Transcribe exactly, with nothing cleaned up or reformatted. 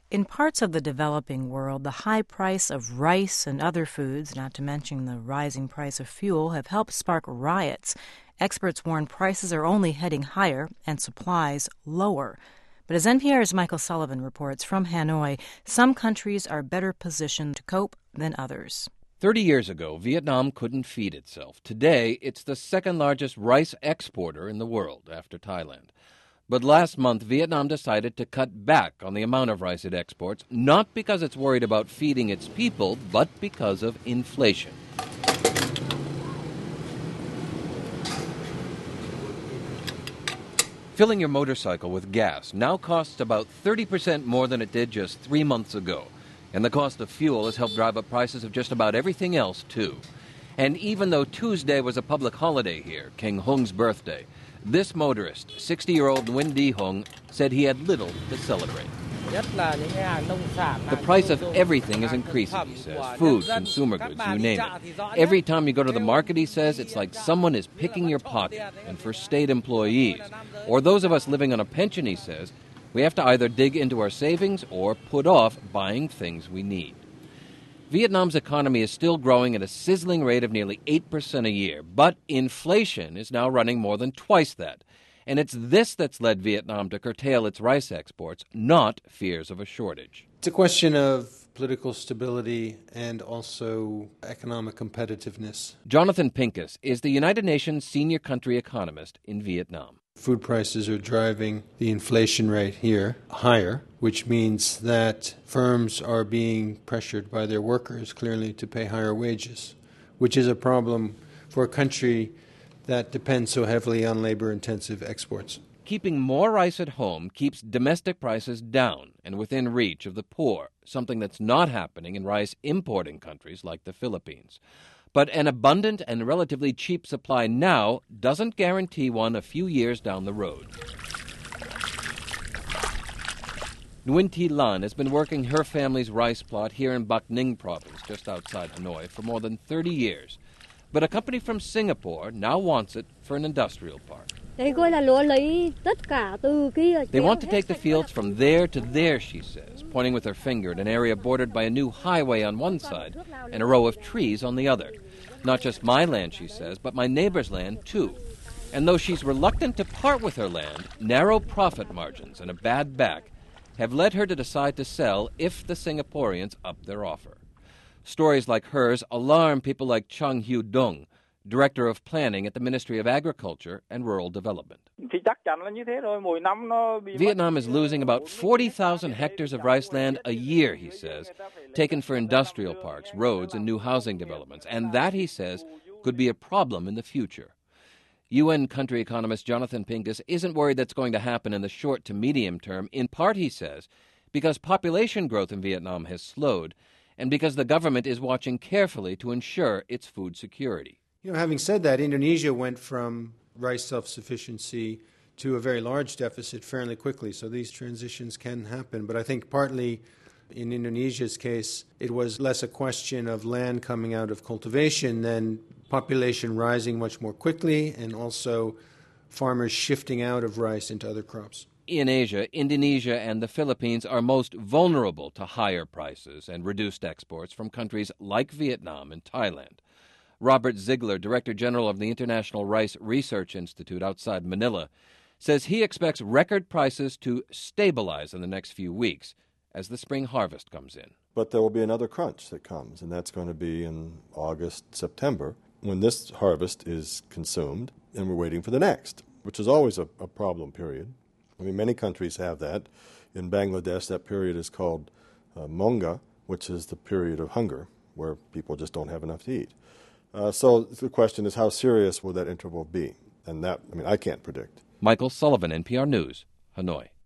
In parts of the developing world, the high price of rice and other foods, not to mention the rising price of fuel, have helped spark riots. Experts warn prices are only heading higher and supplies lower. But as N P R's Michael Sullivan reports from Hanoi, some countries are better positioned to cope than others. Thirty years ago, Vietnam couldn't feed itself. Today, it's the second largest rice exporter in the world after Thailand. But last month, Vietnam decided to cut back on the amount of rice it exports, not because it's worried about feeding its people, but because of inflation. Filling your motorcycle with gas now costs about thirty percent more than it did just three months ago. And the cost of fuel has helped drive up prices of just about everything else, too. And even though Tuesday was a public holiday here, King Hung's birthday, this motorist, sixty-year-old Nguyen Di Hung, said he had little to celebrate. The price of everything is increasing, he says. Food, consumer goods, you name it. Every time you go to the market, he says, it's like someone is picking your pocket. And for state employees, or those of us living on a pension, he says, we have to either dig into our savings or put off buying things we need. Vietnam's economy is still growing at a sizzling rate of nearly eight percent a year, but inflation is now running more than twice that. And it's this that's led Vietnam to curtail its rice exports, not fears of a shortage. It's a question of political stability and also economic competitiveness. Jonathan Pincus is the United Nations senior country economist in Vietnam. Food prices are driving the inflation rate here higher, which means that firms are being pressured by their workers, clearly, to pay higher wages, which is a problem for a country that depends so heavily on labor-intensive exports. Keeping more rice at home keeps domestic prices down and within reach of the poor, something that's not happening in rice-importing countries like the Philippines. But an abundant and relatively cheap supply now doesn't guarantee one a few years down the road. Nguyen Thi Lan has been working her family's rice plot here in Bac Ninh province, just outside Hanoi, for more than thirty years. But a company from Singapore now wants it for an industrial park. They want to take the fields from there to there, she says, pointing with her finger at an area bordered by a new highway on one side and a row of trees on the other. Not just my land, she says, but my neighbor's land, too. And though she's reluctant to part with her land, narrow profit margins and a bad back have led her to decide to sell if the Singaporeans up their offer. Stories like hers alarm people like Chung Hu Dung, Director of Planning at the Ministry of Agriculture and Rural Development. Vietnam is losing about forty thousand hectares of rice land a year, he says, taken for industrial parks, roads, and new housing developments. And that, he says, could be a problem in the future. U N country economist Jonathan Pincus isn't worried that's going to happen in the short to medium term, in part, he says, because population growth in Vietnam has slowed and because the government is watching carefully to ensure its food security. You know, having said that, Indonesia went from rice self-sufficiency to a very large deficit fairly quickly, so these transitions can happen. But I think partly in Indonesia's case, it was less a question of land coming out of cultivation than population rising much more quickly and also farmers shifting out of rice into other crops. In Asia, Indonesia and the Philippines are most vulnerable to higher prices and reduced exports from countries like Vietnam and Thailand. Robert Ziegler, Director General of the International Rice Research Institute outside Manila, says he expects record prices to stabilize in the next few weeks as the spring harvest comes in. But there will be another crunch that comes, and that's going to be in August, September, when this harvest is consumed, and we're waiting for the next, which is always a, a problem period. I mean, many countries have that. In Bangladesh, that period is called uh, Monga, which is the period of hunger, where people just don't have enough to eat. Uh, so the question is, how serious will that interval be? And that, I mean, I can't predict. Michael Sullivan, N P R News, Hanoi.